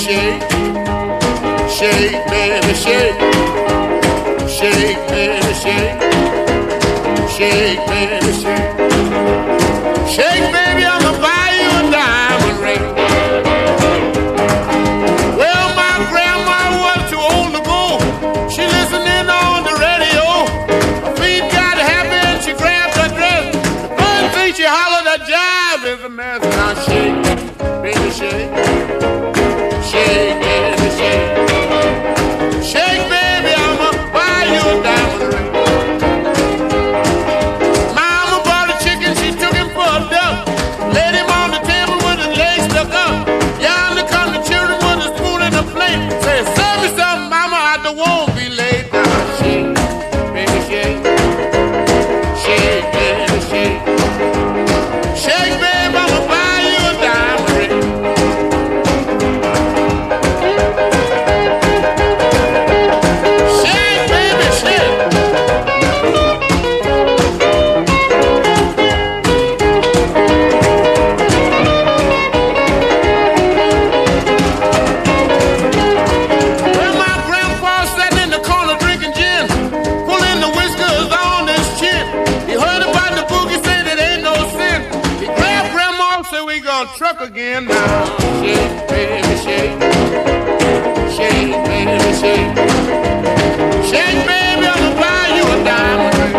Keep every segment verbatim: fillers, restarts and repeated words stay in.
shake. Shake, baby, shake. Shake, baby, shake. Shake, baby, shake. Shake, baby, I'ma buy you a diamond ring. Well, my grandma was too old to go. She listening on the radio. Her feet got happy and she grabbed her dress. The first thing she hollered, a jive is a mess. Now shake, baby, shake. Shake, baby, shake. Shake, baby, I'ma buy you a diamond ring. Mama bought a chicken, she took him for a duck. Laid him on the table with his legs stuck up. Yonder come the children with a spoon and a plate. Say, serve me something, mama, I don't want to be late. Now shake, baby, shake. Shake, baby, shake. Shake, baby, I'ma buy you a diamond ring. Shake, baby, shake. Well, my grandpa sat in the corner drinking gin, pulling the whiskers on his chin. He heard about the boogie, said it ain't no sin. He grabbed grandma, said we gonna truck again now. Shake, baby, shake. Shake, baby, shake. Shake, baby, I'ma buy you a diamond ring.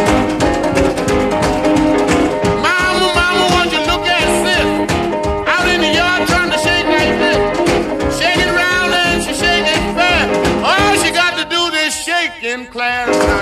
Mama, mama, won't you look at sis? Out in the yard trying to shake like this. Shake it round and she shake it fast. All she got to do is shake in class.